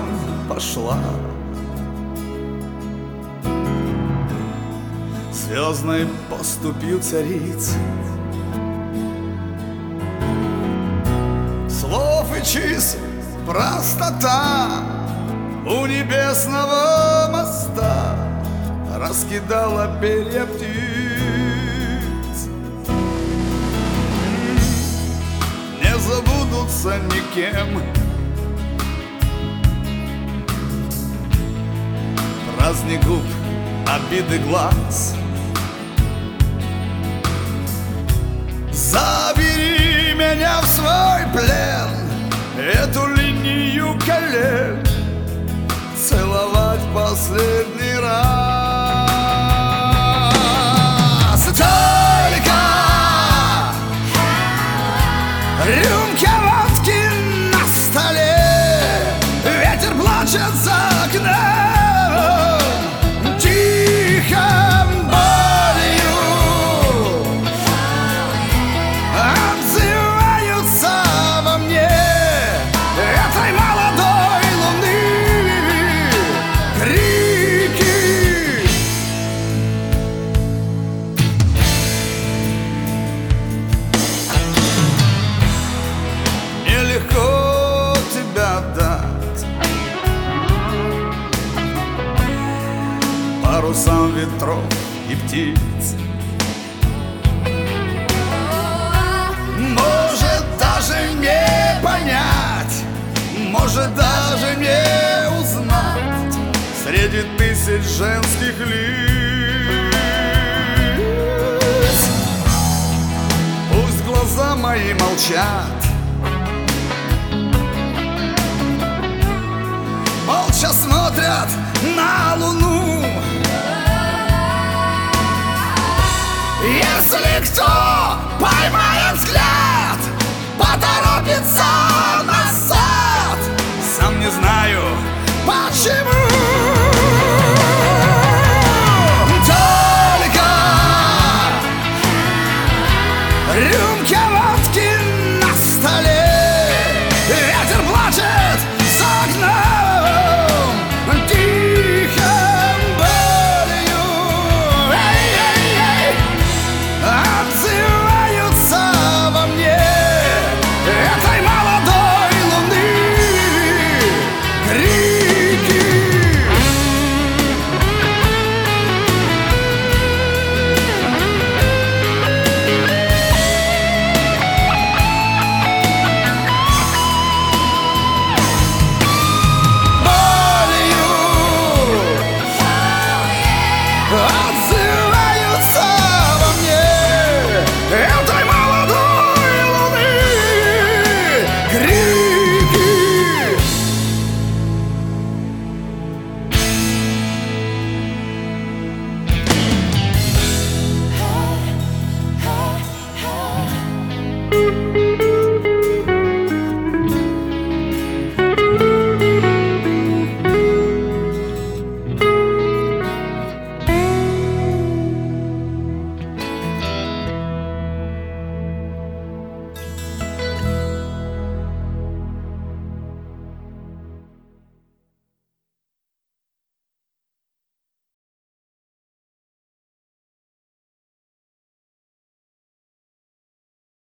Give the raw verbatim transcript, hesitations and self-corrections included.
пошла. Звездной поступью царицы, слов и чисел простота у небесного моста раскидала перья птиц. Не забудутся никем праздник губ, обиды глаз. Забери меня в свой плен, эту линию колен целовать последний раз. Только рюмка водки на столе, ветер плачет за окном, тихо болью отзываются во мне этой молодой луны крики. Нелегко тебя дать парусам ветров и птиц. Может даже не понять, может даже не узнать среди тысяч женских лиц. Пусть глаза мои молчат, молча смотрят на луну. Если кто поймает взгляд, поторопится назад. Сам не знаю почему.